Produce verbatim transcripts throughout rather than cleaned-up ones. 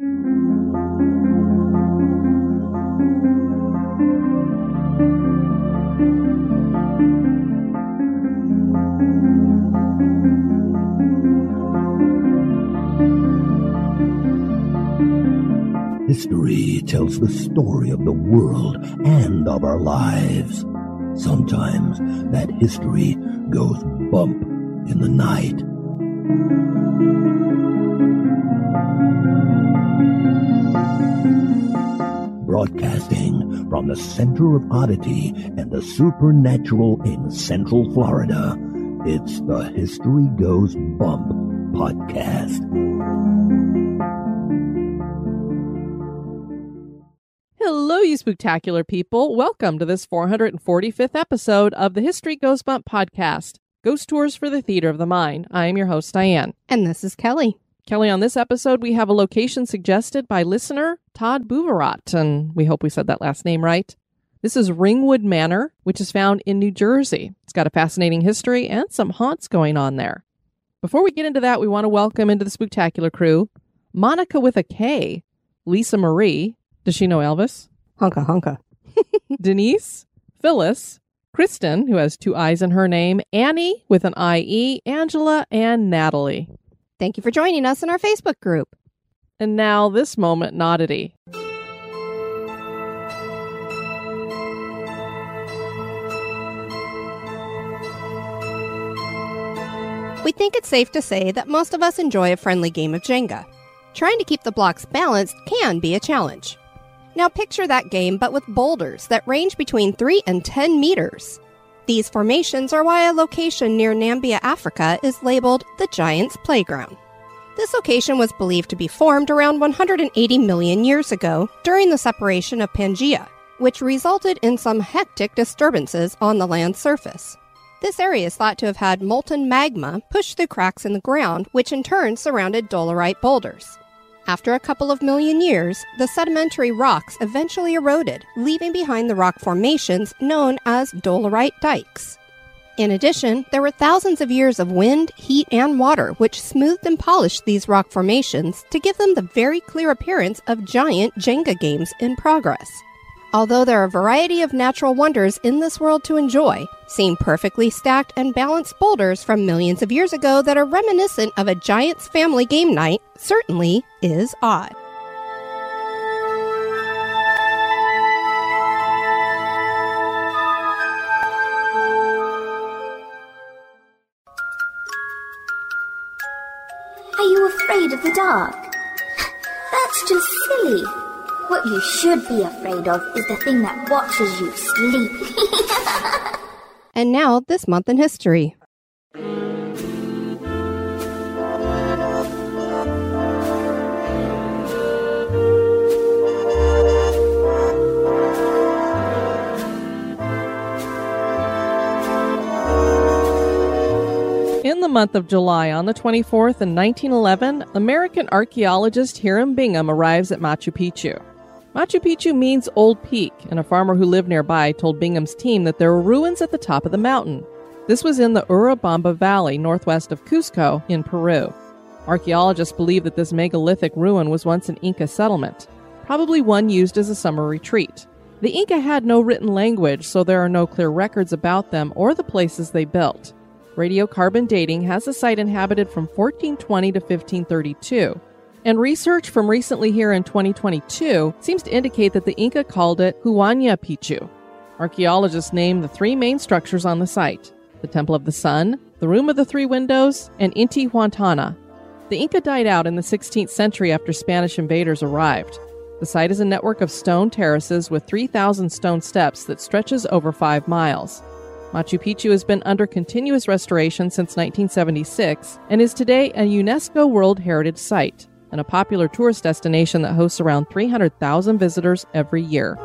History tells the story of the world and of our lives. Sometimes that history goes bump in the night. Broadcasting from the center of oddity and the supernatural in Central Florida, it's the History Goes Bump podcast. Hello, you spooktacular people. Welcome to this four hundred forty-fifth episode of the History Goes Bump podcast, Ghost Tours for the Theater of the Mind. I am your host, Diane. And this is Kelly. Kelly, on this episode, we have a location suggested by listener Todd Bouverat, and we hope we said that last name right. This is Ringwood Manor, which is found in New Jersey. It's got a fascinating history and some haunts going on there. Before we get into that, we want to welcome into the spooktacular crew Monica with a K, Lisa Marie. Does she know Elvis? Hunka hunka. Denise, Phyllis, Kristen, who has two I's in her name, Annie with an I E, Angela, and Natalie. Thank you for joining us in our Facebook group. And now this moment in oddity. We think it's safe to say that most of us enjoy a friendly game of Jenga. Trying to keep the blocks balanced can be a challenge. Now picture that game, but with boulders that range between three and ten meters. These formations are why a location near Nambia, Africa is labeled the Giant's Playground. This location was believed to be formed around one hundred eighty million years ago during the separation of Pangaea, which resulted in some hectic disturbances on the land surface. This area is thought to have had molten magma push through cracks in the ground, which in turn surrounded dolerite boulders. After a couple of million years, the sedimentary rocks eventually eroded, leaving behind the rock formations known as dolerite dikes. In addition, there were thousands of years of wind, heat, and water which smoothed and polished these rock formations to give them the very clear appearance of giant Jenga games in progress. Although there are a variety of natural wonders in this world to enjoy, seeing perfectly stacked and balanced boulders from millions of years ago that are reminiscent of a Giants family game night certainly is odd. Are you afraid of the dark? That's just silly. What you should be afraid of is the thing that watches you sleep. And now, this month in history. In the month of July, on the twenty-fourth in nineteen eleven, American archaeologist Hiram Bingham arrives at Machu Picchu. Machu Picchu means Old Peak, and a farmer who lived nearby told Bingham's team that there were ruins at the top of the mountain. This was in the Urubamba Valley, northwest of Cusco, in Peru. Archaeologists believe that this megalithic ruin was once an Inca settlement, probably one used as a summer retreat. The Inca had no written language, so there are no clear records about them or the places they built. Radiocarbon dating has the site inhabited from fourteen twenty to fifteen thirty-two. And research from recently here in twenty twenty-two seems to indicate that the Inca called it Huayna Picchu. Archaeologists named the three main structures on the site: the Temple of the Sun, the Room of the Three Windows, and Intihuatana. The Inca died out in the sixteenth century after Spanish invaders arrived. The site is a network of stone terraces with three thousand stone steps that stretches over five miles. Machu Picchu has been under continuous restoration since nineteen seventy-six and is today a UNESCO World Heritage Site and a popular tourist destination that hosts around three hundred thousand visitors every year.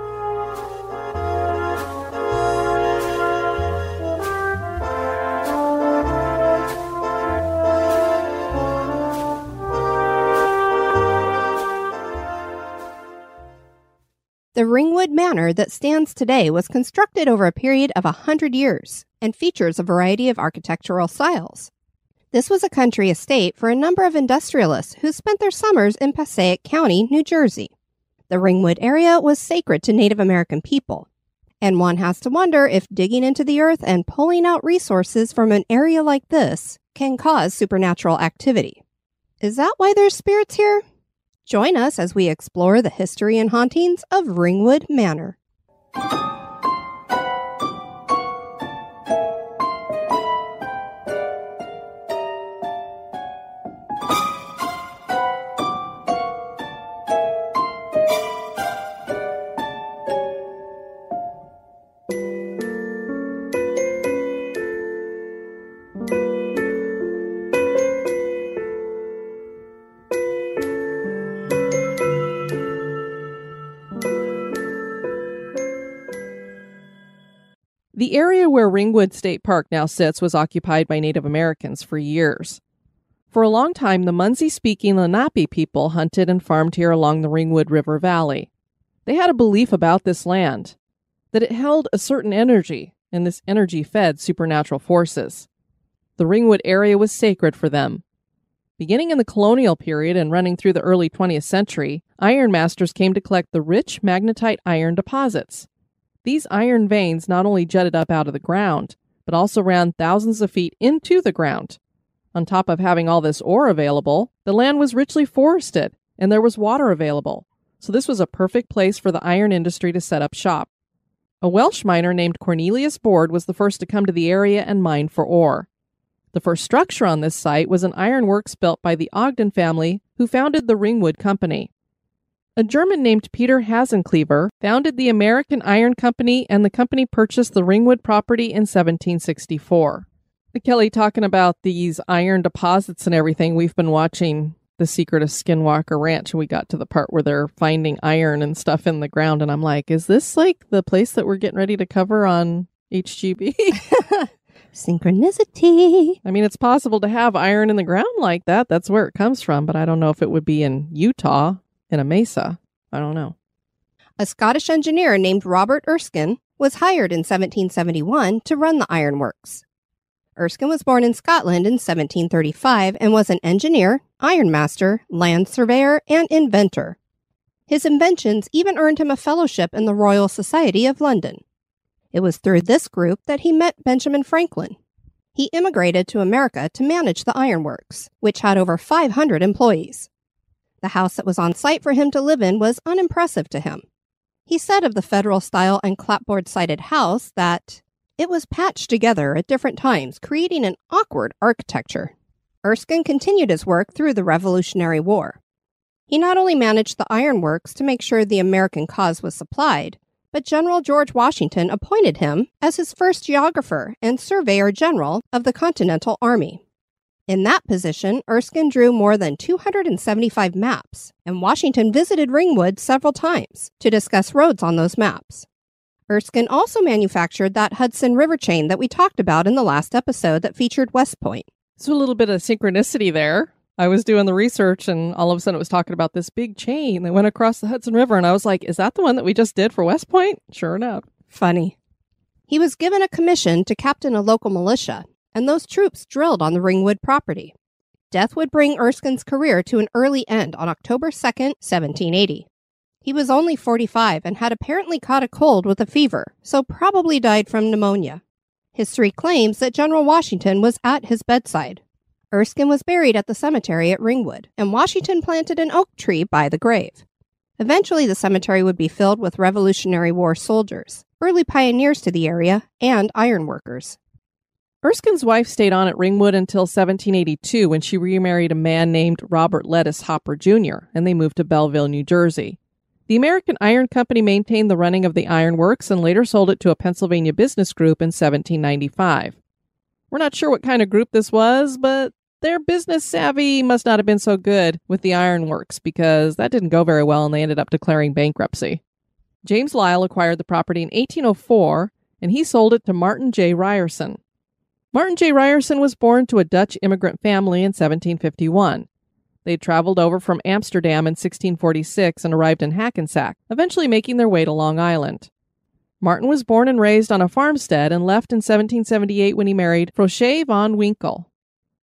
The Ringwood Manor that stands today was constructed over a period of a hundred years and features a variety of architectural styles. This was a country estate for a number of industrialists who spent their summers in Passaic County, New Jersey. The Ringwood area was sacred to Native American people, and one has to wonder if digging into the earth and pulling out resources from an area like this can cause supernatural activity. Is that why there's spirits here? Join us as we explore the history and hauntings of Ringwood Manor. The area where Ringwood State Park now sits was occupied by Native Americans for years. For a long time, the Munsee-speaking Lenape people hunted and farmed here along the Ringwood River Valley. They had a belief about this land, that it held a certain energy, and this energy fed supernatural forces. The Ringwood area was sacred for them. Beginning in the colonial period and running through the early twentieth century, iron masters came to collect the rich magnetite iron deposits. These iron veins not only jutted up out of the ground, but also ran thousands of feet into the ground. On top of having all this ore available, the land was richly forested, and there was water available. So this was a perfect place for the iron industry to set up shop. A Welsh miner named Cornelius Board was the first to come to the area and mine for ore. The first structure on this site was an ironworks built by the Ogden family, who founded the Ringwood Company. A German named Peter Hasenclever founded the American Iron Company, and the company purchased the Ringwood property in seventeen sixty-four. Kelly, talking about these iron deposits and everything, we've been watching The Secret of Skinwalker Ranch, and we got to the part where they're finding iron and stuff in the ground, and I'm like, is this like the place that we're getting ready to cover on H G B? Synchronicity. I mean, it's possible to have iron in the ground like that. That's where it comes from, but I don't know if it would be in Utah. In a mesa. I don't know. A Scottish engineer named Robert Erskine was hired in seventeen seventy-one to run the ironworks. Erskine was born in Scotland in seventeen thirty-five and was an engineer, ironmaster, land surveyor, and inventor. His inventions even earned him a fellowship in the Royal Society of London. It was through this group that he met Benjamin Franklin. He immigrated to America to manage the ironworks, which had over five hundred employees. The house that was on site for him to live in was unimpressive to him. He said of the Federal-style and clapboard-sided house that it was patched together at different times, creating an awkward architecture. Erskine continued his work through the Revolutionary War. He not only managed the ironworks to make sure the American cause was supplied, but General George Washington appointed him as his first geographer and surveyor general of the Continental Army. In that position, Erskine drew more than two hundred seventy-five maps, and Washington visited Ringwood several times to discuss roads on those maps. Erskine also manufactured that Hudson River chain that we talked about in the last episode that featured West Point. So a little bit of synchronicity there. I was doing the research, and all of a sudden it was talking about this big chain that went across the Hudson River, and I was like, is that the one that we just did for West Point? Sure enough. Funny. He was given a commission to captain a local militia, and those troops drilled on the Ringwood property. Death would bring Erskine's career to an early end on October second, seventeen eighty. He was only forty-five and had apparently caught a cold with a fever, so probably died from pneumonia. History claims that General Washington was at his bedside. Erskine was buried at the cemetery at Ringwood, and Washington planted an oak tree by the grave. Eventually, the cemetery would be filled with Revolutionary War soldiers, early pioneers to the area, and ironworkers. Erskine's wife stayed on at Ringwood until seventeen eighty-two, when she remarried a man named Robert Lettuce Hopper Junior, and they moved to Belleville, New Jersey. The American Iron Company maintained the running of the ironworks and later sold it to a Pennsylvania business group in seventeen ninety-five. We're not sure what kind of group this was, but their business savvy must not have been so good with the ironworks, because that didn't go very well and they ended up declaring bankruptcy. James Lyle acquired the property in eighteen oh four, and he sold it to Martin J. Ryerson. Martin J. Ryerson was born to a Dutch immigrant family in seventeen fifty-one. They had traveled over from Amsterdam in sixteen forty-six and arrived in Hackensack, eventually making their way to Long Island. Martin was born and raised on a farmstead and left in seventeen seventy-eight when he married Frosche von Winkle.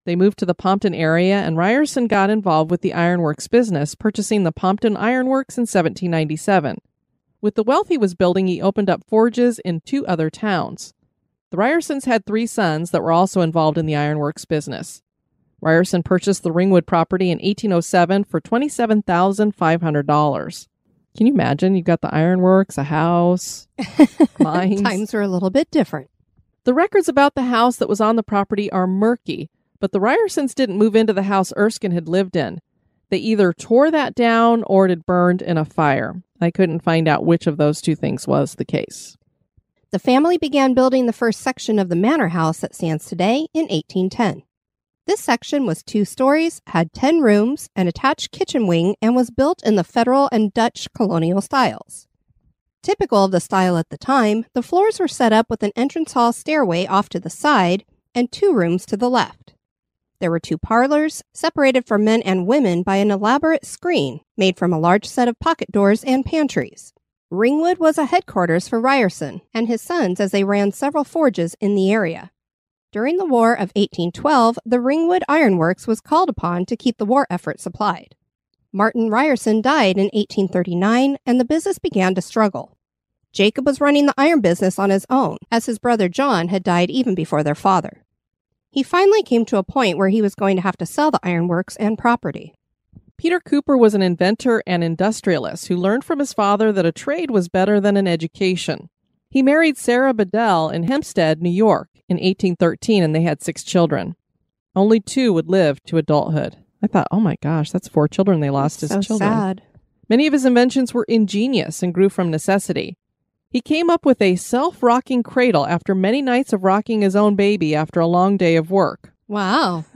They moved to the Pompton area, and Ryerson got involved with the ironworks business, purchasing the Pompton Ironworks in seventeen ninety-seven. With the wealth he was building, he opened up forges in two other towns. The Ryersons had three sons that were also involved in the ironworks business. Ryerson purchased the Ringwood property in eighteen oh seven for twenty-seven thousand five hundred dollars. Can you imagine? You've got the ironworks, a house, mines. Times were a little bit different. The records about the house that was on the property are murky, but the Ryersons didn't move into the house Erskine had lived in. They either tore that down or it had burned in a fire. I couldn't find out which of those two things was the case. The family began building the first section of the manor house that stands today in eighteen ten. This section was two stories, had ten rooms, an attached kitchen wing, and was built in the Federal and Dutch colonial styles. Typical of the style at the time, the floors were set up with an entrance hall stairway off to the side and two rooms to the left. There were two parlors, separated for men and women by an elaborate screen made from a large set of pocket doors and pantries. Ringwood was a headquarters for Ryerson and his sons as they ran several forges in the area. During the War of eighteen twelve, the Ringwood Ironworks was called upon to keep the war effort supplied. Martin Ryerson died in eighteen thirty-nine, and the business began to struggle. Jacob was running the iron business on his own, as his brother John had died even before their father. He finally came to a point where he was going to have to sell the ironworks and property. Peter Cooper was an inventor and industrialist who learned from his father that a trade was better than an education. He married Sarah Bedell in Hempstead, New York, in eighteen thirteen, and they had six children. Only two would live to adulthood. I thought, oh my gosh, that's four children they lost as so children. Sad. Many of his inventions were ingenious and grew from necessity. He came up with a self-rocking cradle after many nights of rocking his own baby after a long day of work. Wow.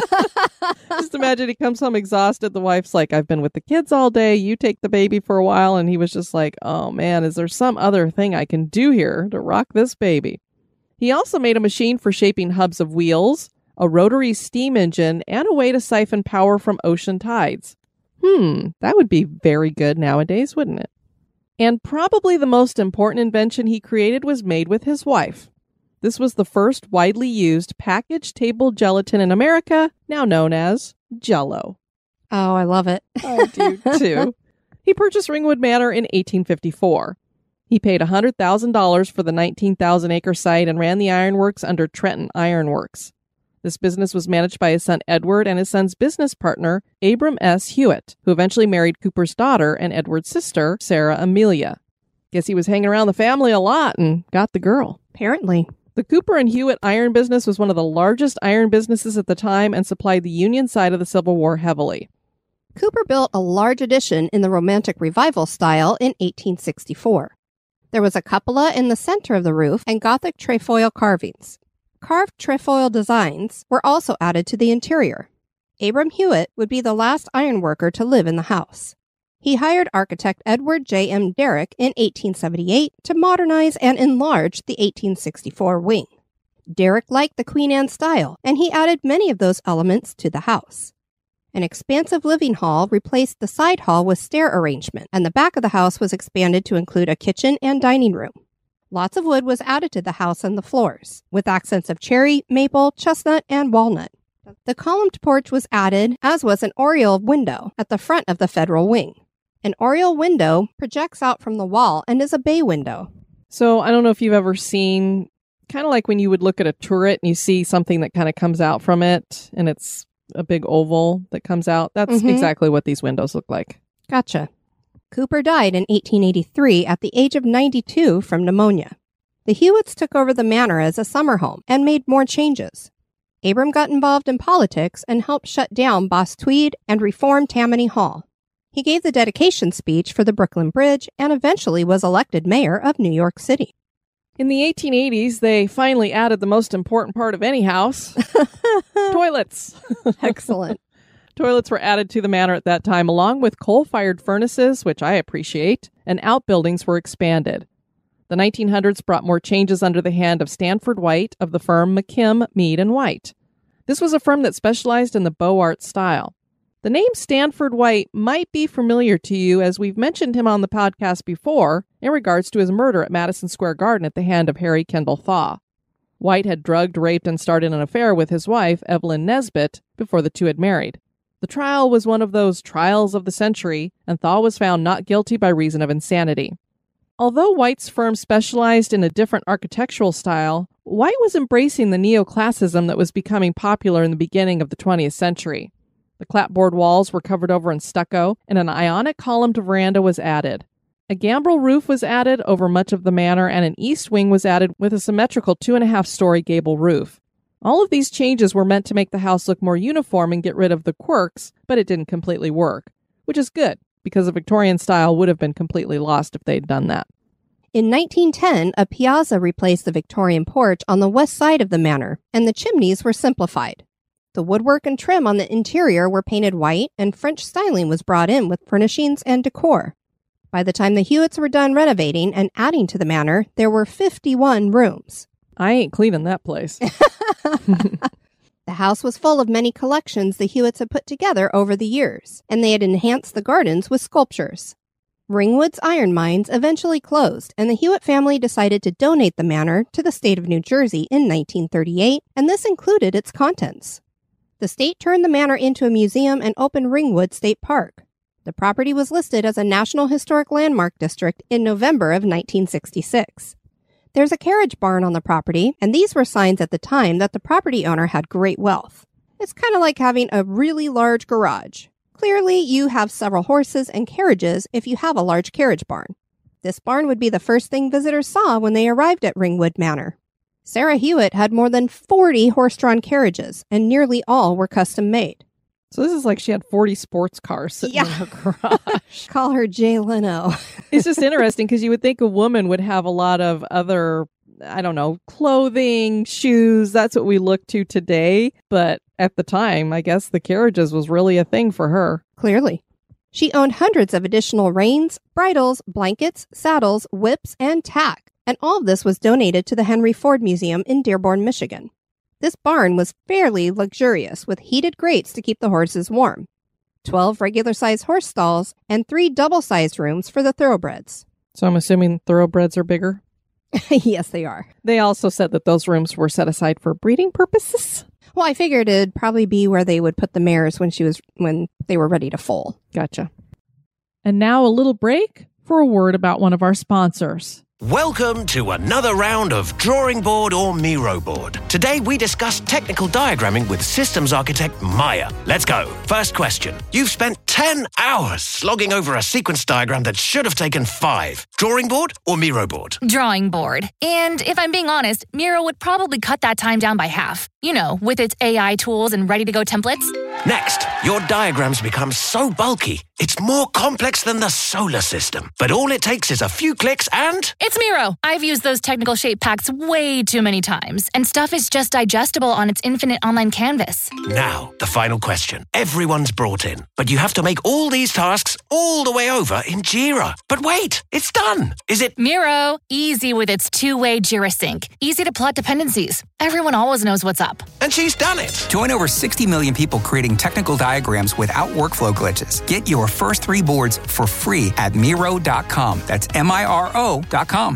Just imagine he comes home exhausted. The wife's like, I've been with the kids all day. You take the baby for a while. And he was just like, oh man, is there some other thing I can do here to rock this baby? He also made a machine for shaping hubs of wheels, a rotary steam engine, and a way to siphon power from ocean tides. Hmm, that would be very good nowadays, wouldn't it? And probably the most important invention he created was made with his wife. This was the first widely used packaged table gelatin in America, now known as Jell-O. Oh, I love it. I do too. He purchased Ringwood Manor in eighteen fifty-four. He paid one hundred thousand dollars for the nineteen thousand acre site and ran the ironworks under Trenton Ironworks. This business was managed by his son Edward and his son's business partner, Abram S. Hewitt, who eventually married Cooper's daughter and Edward's sister, Sarah Amelia. Guess he was hanging around the family a lot and got the girl. Apparently. The Cooper and Hewitt iron business was one of the largest iron businesses at the time and supplied the Union side of the Civil War heavily. Cooper built a large addition in the Romantic Revival style in eighteen sixty-four. There was a cupola in the center of the roof and Gothic trefoil carvings. Carved trefoil designs were also added to the interior. Abram Hewitt would be the last ironworker to live in the house. He hired architect Edward J M Derrick in eighteen seventy-eight to modernize and enlarge the eighteen sixty-four wing. Derrick liked the Queen Anne style, and he added many of those elements to the house. An expansive living hall replaced the side hall with stair arrangement, and the back of the house was expanded to include a kitchen and dining room. Lots of wood was added to the house and the floors, with accents of cherry, maple, chestnut, and walnut. The columned porch was added, as was an oriel window at the front of the federal wing. An oriel window projects out from the wall and is a bay window. So I don't know if you've ever seen, kind of like when you would look at a turret and you see something that kind of comes out from it, and it's a big oval that comes out. That's mm-hmm. exactly what these windows look like. Gotcha. Cooper died in eighteen eighty-three at the age of ninety-two from pneumonia. The Hewitts took over the manor as a summer home and made more changes. Abram got involved in politics and helped shut down Boss Tweed and reform Tammany Hall. He gave the dedication speech for the Brooklyn Bridge and eventually was elected mayor of New York City. In the eighteen eighties, they finally added the most important part of any house, toilets. Excellent. Toilets were added to the manor at that time, along with coal-fired furnaces, which I appreciate, and outbuildings were expanded. The nineteen hundreds brought more changes under the hand of Stanford White of the firm McKim, Mead and White. This was a firm that specialized in the Beaux Arts style. The name Stanford White might be familiar to you, as we've mentioned him on the podcast before in regards to his murder at Madison Square Garden at the hand of Harry Kendall Thaw. White had drugged, raped, and started an affair with his wife, Evelyn Nesbit, before the two had married. The trial was one of those trials of the century, and Thaw was found not guilty by reason of insanity. Although White's firm specialized in a different architectural style, White was embracing the neoclassicism that was becoming popular in the beginning of the twentieth century. The clapboard walls were covered over in stucco, and an ionic columned veranda was added. A gambrel roof was added over much of the manor, and an east wing was added with a symmetrical two-and-a-half-story gable roof. All of these changes were meant to make the house look more uniform and get rid of the quirks, but it didn't completely work, which is good, because the Victorian style would have been completely lost if they'd done that. In nineteen ten, a piazza replaced the Victorian porch on the west side of the manor, and the chimneys were simplified. The woodwork and trim on the interior were painted white, and French styling was brought in with furnishings and decor. By the time the Hewitts were done renovating and adding to the manor, there were fifty-one rooms. I ain't cleaning that place. The house was full of many collections the Hewitts had put together over the years, and they had enhanced the gardens with sculptures. Ringwood's iron mines eventually closed, and the Hewitt family decided to donate the manor to the state of New Jersey in nineteen thirty-eight, and this included its contents. The state turned the manor into a museum and opened Ringwood State Park. The property was listed as a National Historic Landmark District in November of nineteen sixty-six. There's a carriage barn on the property, and these were signs at the time that the property owner had great wealth. It's kind of like having a really large garage. Clearly, you have several horses and carriages if you have a large carriage barn. This barn would be the first thing visitors saw when they arrived at Ringwood Manor. Sarah Hewitt had more than forty horse-drawn carriages, and nearly all were custom-made. So this is like she had forty sports cars sitting Yeah. in her garage. Call her Jay Leno. It's just interesting because you would think a woman would have a lot of other, I don't know, clothing, shoes. That's what we look to today. But at the time, I guess the carriages was really a thing for her. Clearly. She owned hundreds of additional reins, bridles, blankets, saddles, whips, and tack. And all of this was donated to the Henry Ford Museum in Dearborn, Michigan. This barn was fairly luxurious, with heated grates to keep the horses warm, twelve regular-sized horse stalls, and three double-sized rooms for the thoroughbreds. So I'm assuming thoroughbreds are bigger? Yes, they are. They also said that those rooms were set aside for breeding purposes. Well, I figured it'd probably be where they would put the mares when she was when they were ready to foal. Gotcha. And now a little break for a word about one of our sponsors. Welcome to another round of Drawing Board or Miro Board. Today we discuss technical diagramming with systems architect Maya. Let's go. First question. You've spent ten hours slogging over a sequence diagram that should have taken five. Drawing board or Miro board? Drawing board. And if I'm being honest, Miro would probably cut that time down by half. You know, with its A I tools and ready-to-go templates. Next, your diagrams become so bulky, it's more complex than the solar system. But all it takes is a few clicks and... It's Miro. I've used those technical shape packs way too many times, and stuff is just digestible on its infinite online canvas. Now, the final question. Everyone's brought in, but you have to make all these tasks all the way over in Jira. But wait, it's done. Is it... Miro. Easy with its two-way Jira sync. Easy to plot dependencies. Everyone always knows what's up. And she's done it. Join over sixty million people creating technical diagrams without workflow glitches. Get your first three boards for free at Miro dot com. That's M I R O dot com.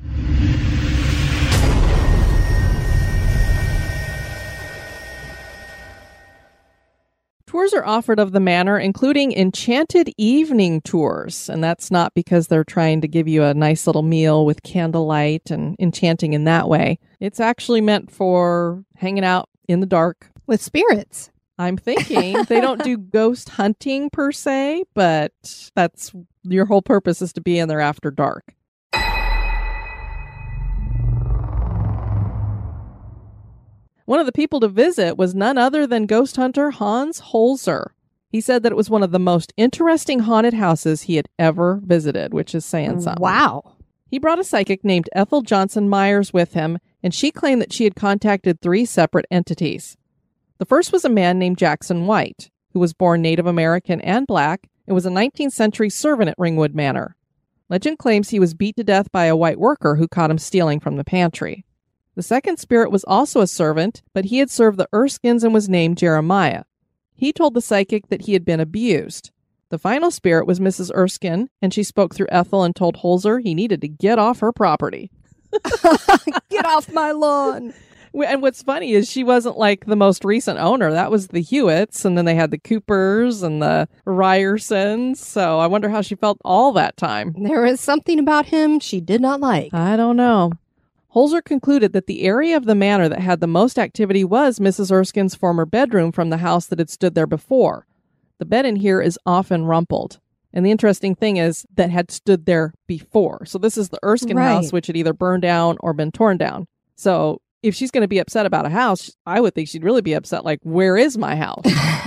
Tours are offered of the manor, including enchanted evening tours. And that's not because they're trying to give you a nice little meal with candlelight and enchanting in that way. It's actually meant for hanging out in the dark. With spirits. I'm thinking they don't do ghost hunting per se, but that's your whole purpose is to be in there after dark. One of the people to visit was none other than ghost hunter Hans Holzer. He said that it was one of the most interesting haunted houses he had ever visited, which is saying something. Wow. He brought a psychic named Ethel Johnson Myers with him, and she claimed that she had contacted three separate entities. The first was a man named Jackson White, who was born Native American and black and was a nineteenth century servant at Ringwood Manor. Legend claims he was beat to death by a white worker who caught him stealing from the pantry. The second spirit was also a servant, but he had served the Erskines and was named Jeremiah. He told the psychic that he had been abused. The final spirit was Missus Erskine, and she spoke through Ethel and told Holzer he needed to get off her property. Get off my lawn. And what's funny is she wasn't like the most recent owner. That was the Hewitts, and then they had the Coopers and the Ryersons. So I wonder how she felt all that time. There was something about him she did not like. I don't know. Holzer concluded that the area of the manor that had the most activity was Missus Erskine's former bedroom from the house that had stood there before. The bed in here is often rumpled. And the interesting thing is that had stood there before. So this is the Erskine Right. house, which had either burned down or been torn down. So if she's going to be upset about a house, I would think she'd really be upset, like, where is my house?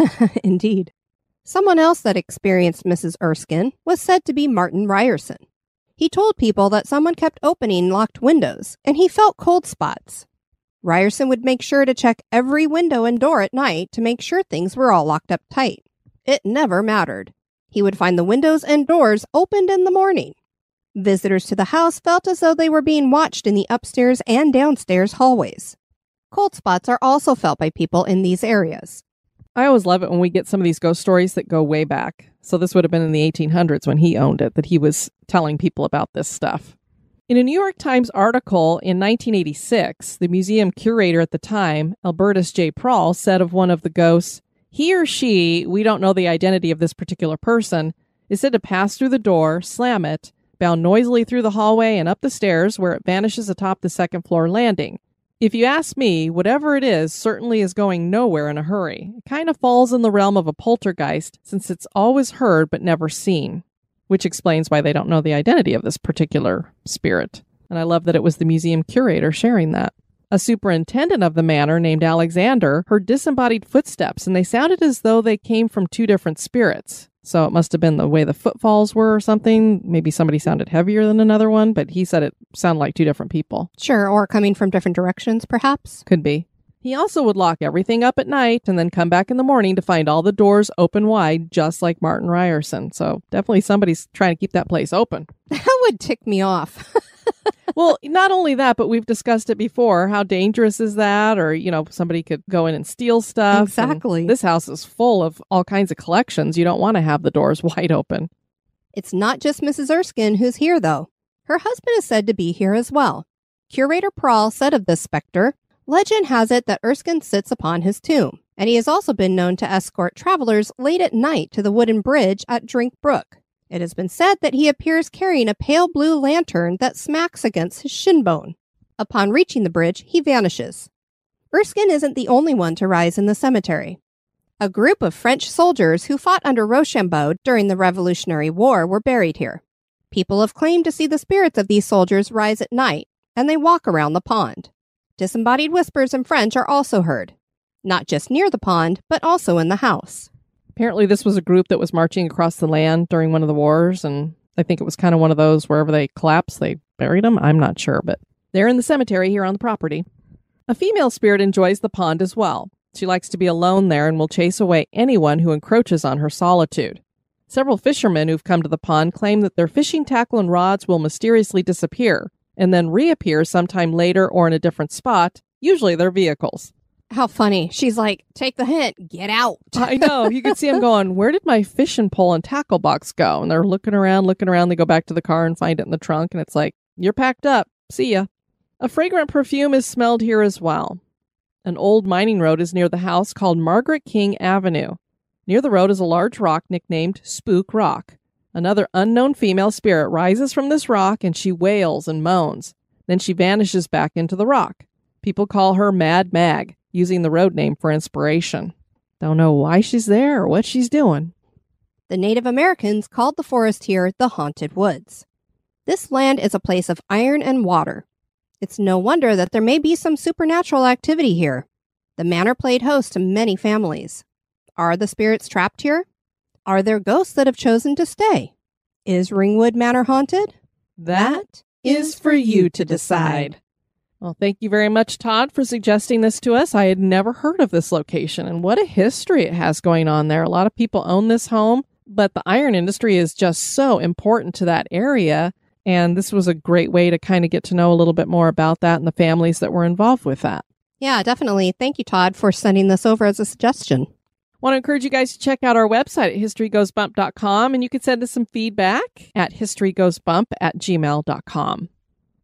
Indeed. Someone else that experienced Missus Erskine was said to be Martin Ryerson. He told people that someone kept opening locked windows, and he felt cold spots. Ryerson would make sure to check every window and door at night to make sure things were all locked up tight. It never mattered. He would find the windows and doors opened in the morning. Visitors to the house felt as though they were being watched in the upstairs and downstairs hallways. Cold spots are also felt by people in these areas. I always love it when we get some of these ghost stories that go way back. So this would have been in the eighteen hundreds when he owned it, that he was telling people about this stuff. In a New York Times article in nineteen eighty-six, the museum curator at the time, Albertus J. Prawl, said of one of the ghosts, he or she, we don't know the identity of this particular person, is said to pass through the door, slam it, bound noisily through the hallway and up the stairs where it vanishes atop the second floor landing. If you ask me, whatever it is certainly is going nowhere in a hurry. It kind of falls in the realm of a poltergeist since it's always heard but never seen, which explains why they don't know the identity of this particular spirit. And I love that it was the museum curator sharing that. A superintendent of the manor named Alexander heard disembodied footsteps, and they sounded as though they came from two different spirits. So it must have been the way the footfalls were or something. Maybe somebody sounded heavier than another one, but he said it sounded like two different people. Sure, or coming from different directions, perhaps. Could be. He also would lock everything up at night and then come back in the morning to find all the doors open wide, just like Martin Ryerson. So definitely somebody's trying to keep that place open. That would tick me off. Well, not only that, but we've discussed it before. How dangerous is that? Or, you know, somebody could go in and steal stuff. Exactly. And this house is full of all kinds of collections. You don't want to have the doors wide open. It's not just Missus Erskine who's here, though. Her husband is said to be here as well. Curator Prawl said of this specter, legend has it that Erskine sits upon his tomb, and he has also been known to escort travelers late at night to the wooden bridge at Drink Brook. It has been said that he appears carrying a pale blue lantern that smacks against his shin bone. Upon reaching the bridge, he vanishes. Erskine isn't the only one to rise in the cemetery. A group of French soldiers who fought under Rochambeau during the Revolutionary War were buried here. People have claimed to see the spirits of these soldiers rise at night, and they walk around the pond. Disembodied whispers in French are also heard, not just near the pond, but also in the house. Apparently this was a group that was marching across the land during one of the wars, and I think it was kind of one of those wherever they collapsed, they buried them. I'm not sure, but they're in the cemetery here on the property. A female spirit enjoys the pond as well. She likes to be alone there and will chase away anyone who encroaches on her solitude. Several fishermen who've come to the pond claim that their fishing tackle and rods will mysteriously disappear and then reappear sometime later or in a different spot, usually their vehicles. How funny. She's like, take the hint, get out. I know. You could see them going, where did my fishing pole and tackle box go? And they're looking around, looking around. They go back to the car and find it in the trunk. And it's like, you're packed up. See ya. A fragrant perfume is smelled here as well. An old mining road is near the house called Margaret King Avenue. Near the road is a large rock nicknamed Spook Rock. Another unknown female spirit rises from this rock and she wails and moans. Then she vanishes back into the rock. People call her Mad Mag, using the road name for inspiration. Don't know why she's there or what she's doing. The Native Americans called the forest here the Haunted Woods. This land is a place of iron and water. It's no wonder that there may be some supernatural activity here. The manor played host to many families. Are the spirits trapped here? Are there ghosts that have chosen to stay? Is Ringwood Manor haunted? That is for you to decide. Well, thank you very much, Todd, for suggesting this to us. I had never heard of this location, and what a history it has going on there. A lot of people own this home, but the iron industry is just so important to that area, and this was a great way to kind of get to know a little bit more about that and the families that were involved with that. Yeah, definitely. Thank you, Todd, for sending this over as a suggestion. Want to encourage you guys to check out our website at history goes bump dot com, and you can send us some feedback at history goes bump at gmail dot com.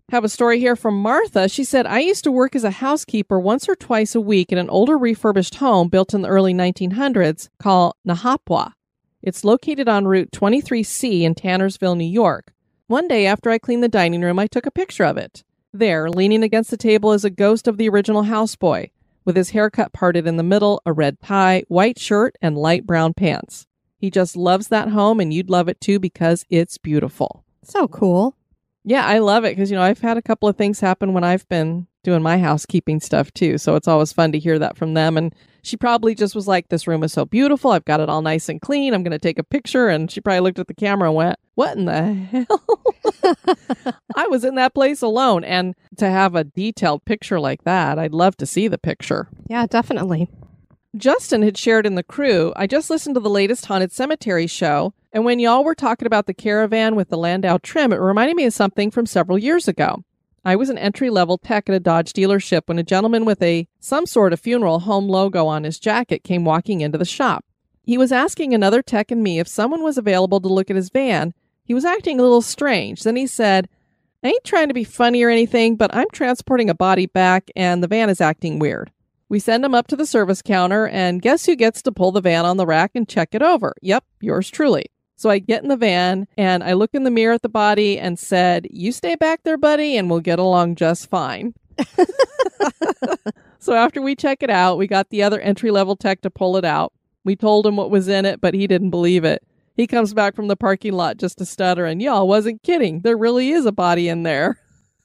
Have a story here from Martha. She said, I used to work as a housekeeper once or twice a week in an older refurbished home built in the early nineteen hundreds called Nahapwa. It's located on Route twenty-three C in Tannersville, New York. One day after I cleaned the dining room, I took a picture of it. There, leaning against the table, is a ghost of the original houseboy, with his haircut parted in the middle, a red tie, white shirt, and light brown pants. He just loves that home, and you'd love it too because it's beautiful. So cool. Yeah, I love it because, you know, I've had a couple of things happen when I've been doing my housekeeping stuff too. So it's always fun to hear that from them. And she probably just was like, this room is so beautiful. I've got it all nice and clean. I'm going to take a picture. And she probably looked at the camera and went, what in the hell? I was in that place alone. And to have a detailed picture like that, I'd love to see the picture. Yeah, definitely. Justin had shared in the crew, I just listened to the latest Haunted Cemetery show, and when y'all were talking about the caravan with the Landau trim, it reminded me of something from several years ago. I was an entry-level tech at a Dodge dealership when a gentleman with a some sort of funeral home logo on his jacket came walking into the shop. He was asking another tech and me if someone was available to look at his van. He was acting a little strange. Then he said, I ain't trying to be funny or anything, but I'm transporting a body back, and the van is acting weird. We send him up to the service counter, and guess who gets to pull the van on the rack and check it over? Yep, yours truly. So I get in the van, and I look in the mirror at the body and said, you stay back there, buddy, and we'll get along just fine. So after we check it out, we got the other entry-level tech to pull it out. We told him what was in it, but he didn't believe it. He comes back from the parking lot just to stutter, and y'all wasn't kidding. There really is a body in there.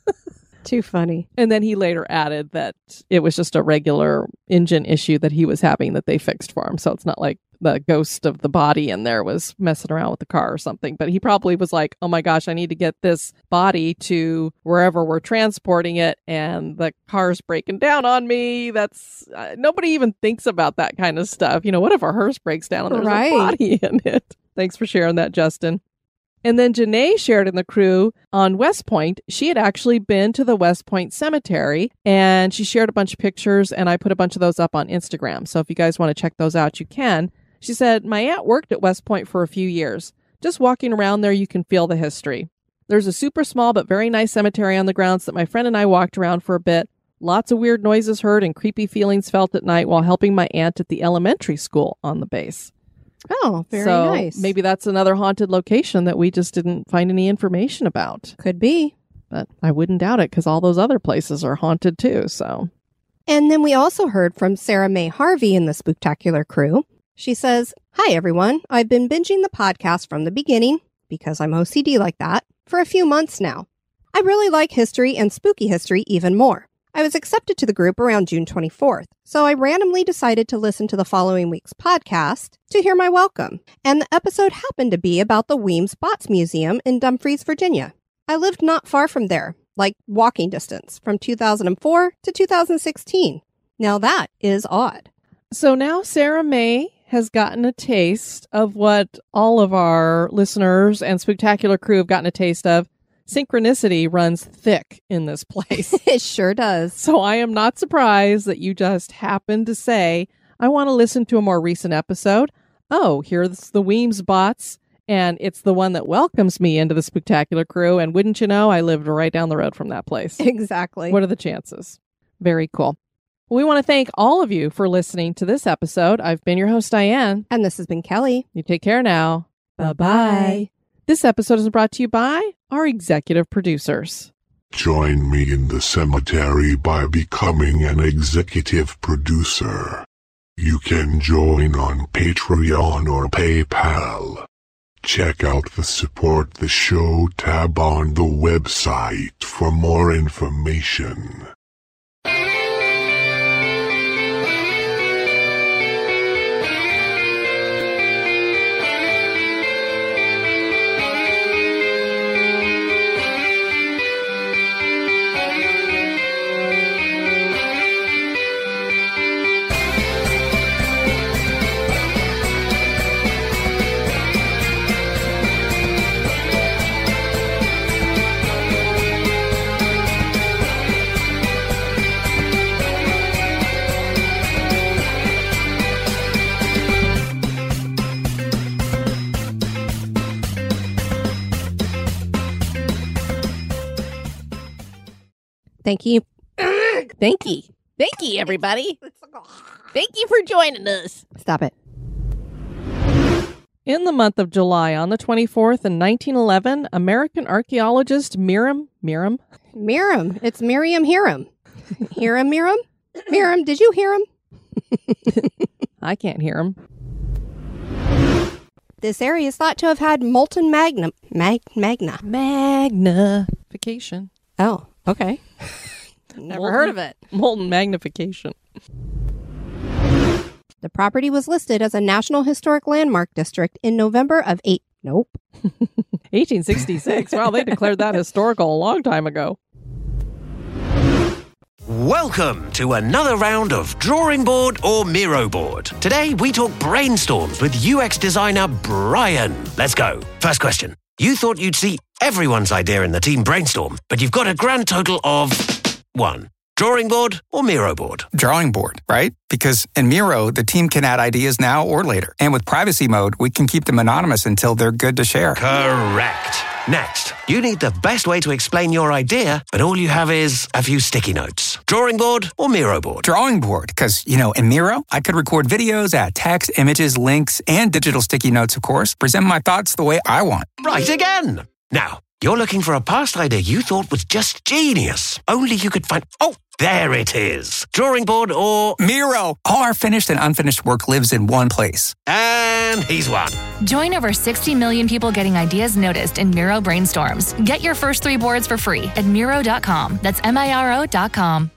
Too funny. And then he later added that it was just a regular engine issue that he was having that they fixed for him. So it's not like the ghost of the body in there was messing around with the car or something. But he probably was like, oh my gosh, I need to get this body to wherever we're transporting it. And the car's breaking down on me. That's uh, nobody even thinks about that kind of stuff. You know, what if a hearse breaks down and there's right. a body in it? Thanks for sharing that, Justin. And then Janae shared in the crew on West Point. She had actually been to the West Point Cemetery, and she shared a bunch of pictures, and I put a bunch of those up on Instagram. So if you guys want to check those out, you can. She said, my aunt worked at West Point for a few years. Just walking around there, you can feel the history. There's a super small but very nice cemetery on the grounds that my friend and I walked around for a bit. Lots of weird noises heard and creepy feelings felt at night while helping my aunt at the elementary school on the base. Oh, very so nice. Maybe that's another haunted location that we just didn't find any information about. Could be. But I wouldn't doubt it because all those other places are haunted too, so. And then we also heard from Sarah Mae Harvey in the Spooktacular crew. She says, hi, everyone. I've been binging the podcast from the beginning, because I'm O C D like that, for a few months now. I really like history and spooky history even more. I was accepted to the group around June twenty-fourth, so I randomly decided to listen to the following week's podcast to hear my welcome, and the episode happened to be about the Weems Bots Museum in Dumfries, Virginia. I lived not far from there, like walking distance, from two thousand four to two thousand sixteen. Now that is odd. So now Sarah Mae has gotten a taste of what all of our listeners and Spooktacular crew have gotten a taste of. Synchronicity runs thick in this place. It sure does. So I am not surprised that you just happened to say, I want to listen to a more recent episode. Oh, here's the Weems Bots, and it's the one that welcomes me into the Spooktacular crew. And wouldn't you know, I lived right down the road from that place. Exactly. What are the chances? Very cool. We want to thank all of you for listening to this episode. I've been your host, Diane. And this has been Kelly. You take care now. Bye-bye. This episode is brought to you by our executive producers. Join me in the cemetery by becoming an executive producer. You can join on Patreon or PayPal. Check out the Support the Show tab on the website for more information. Thank you. Thank you. Thank you, everybody. Thank you for joining us. Stop it. In the month of July, on the twenty-fourth in nineteen eleven, American archaeologist Miriam, Miriam? Miriam. It's Miriam Hiram. Hiram, Miriam? Miriam, did you hear him? I can't hear him. This area is thought to have had molten magna. Mag, magna. Magnification. Oh, okay. Never Molten- heard of it. Molten magnification. The property was listed as a National Historic Landmark District in November of eight. Nope. eighteen sixty-six. Wow, they declared that historical a long time ago. Welcome to another round of Drawing Board or Miro Board. Today we talk brainstorms with U X designer Brian. Let's go. First question. You thought you'd see everyone's idea in the team brainstorm, but you've got a grand total of one. Drawing board or Miro board? Drawing board, right? Because in Miro, the team can add ideas now or later. And with privacy mode, we can keep them anonymous until they're good to share. Correct. Next, you need the best way to explain your idea, but all you have is a few sticky notes. Drawing board or Miro board? Drawing board, because, you know, in Miro, I could record videos, add text, images, links, and digital sticky notes, of course, present my thoughts the way I want. Right again. Now, you're looking for a past idea you thought was just genius. Only you could find... Oh, there it is. Drawing board or... Miro! All our finished and unfinished work lives in one place. And he's won. Join over sixty million people getting ideas noticed in Miro Brainstorms. Get your first three boards for free at Miro dot com. That's M I R O dot com.